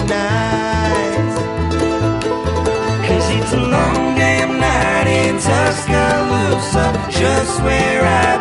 nights. 'Cause it's a long damn night in Tuscaloosa, just where I